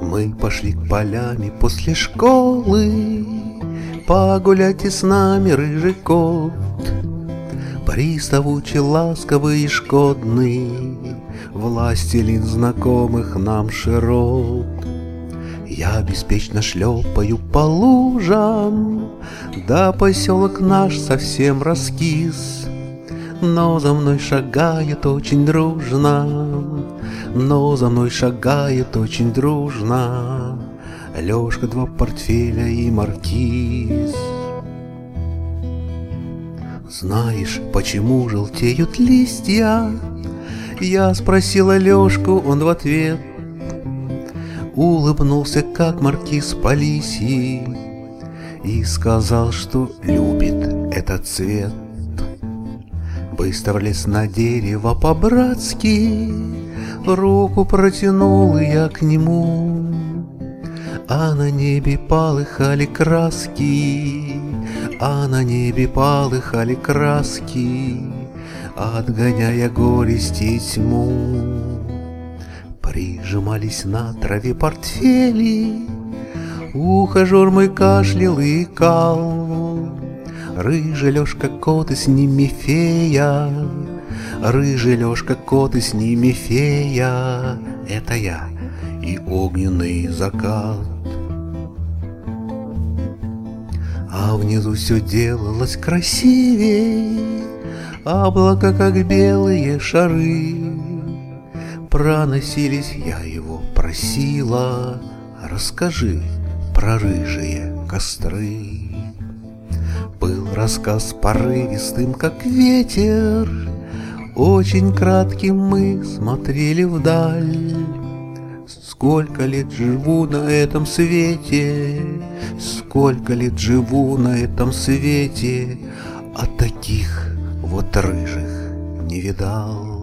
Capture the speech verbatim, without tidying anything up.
Мы пошли к полями после школы, погуляйте с нами, рыжий кот. Приставучий, ласковый и шкодный, властелин знакомых нам широт. Я беспечно шлепаю по лужам, да поселок наш совсем раскис. Но за мной шагает очень дружно, но за мной шагает очень дружно Лёшка, два портфеля и маркиз. Знаешь, почему желтеют листья? Я спросила Лёшку, он в ответ улыбнулся, как маркиз по лисьи, и сказал, что любит этот цвет. Быстро влез на дерево по-братски, руку протянул я к нему, а на небе полыхали краски, а на небе полыхали краски, отгоняя горести и тьму. Прижимались на траве портфели, ухажер мой кашлял и икал. Рыжий Лёшка, кот, и с ними фея, рыжий Лёшка, кот, и с ними фея. Это я и огненный закат. А внизу все делалось красивей, облака, как белые шары, проносились. Я его просила: расскажи про рыжие костры. Был рассказ порывистым, как ветер, очень кратким мы смотрели вдаль. Сколько лет живу на этом свете, сколько лет живу на этом свете, а таких вот рыжих не видал.